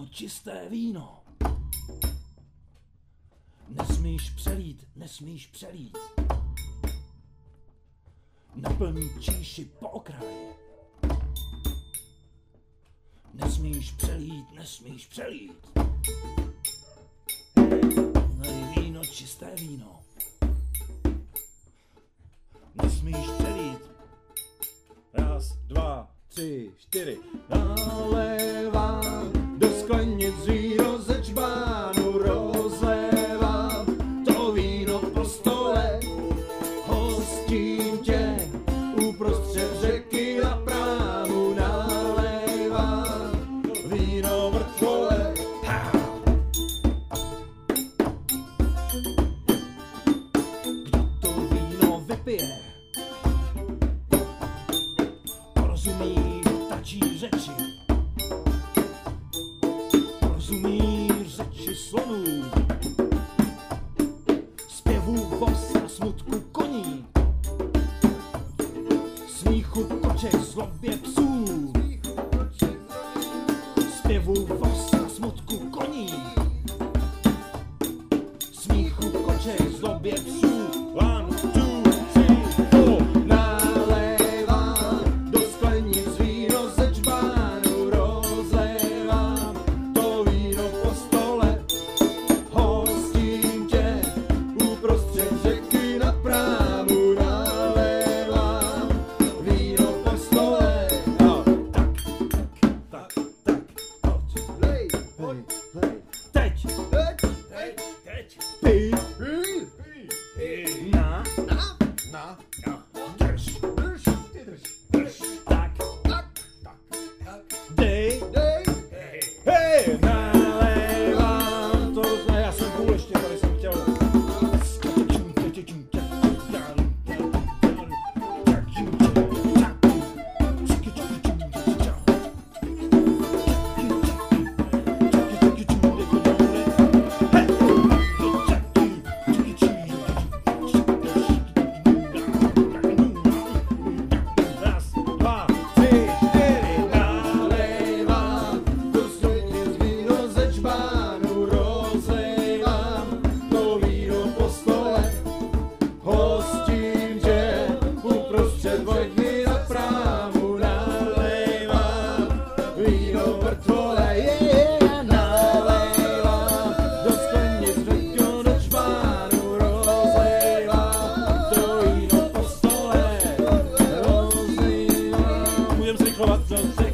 čisté víno. Nesmíš přelít. Naplň číši po okraji. Nesmíš přelít. Nalej víno, čisté víno. Nesmíš přelít. 1, 2, 3, 4. Nalévám do sklenic víno ze čbánu, rozlévám to víno po stole. Hostím tě uprostřed řeky na prámu, nalévám víno mrtvole. Kdo to víno vypije, porozumí ptačí řeči, porozumí řeči slonů, zpěvů vos a smutku koní, smíchu koček, zlobě psů, zpěvů vos a smutku koní, smíchu koček, zlobě psů. 1, 2, 3, 4. Nalévám do sklenic víno ze čbánu, rozlévám to víno po stole. Hostím tě uprostřed řeky na prámu, nalévám víno po stole. No, tak, lej, Teď. pij, Na. Drž. Tak. Dej. hej, nalévám to, já jsem půl ještě, tady jsem chtěl. Můžeme zrychlovat.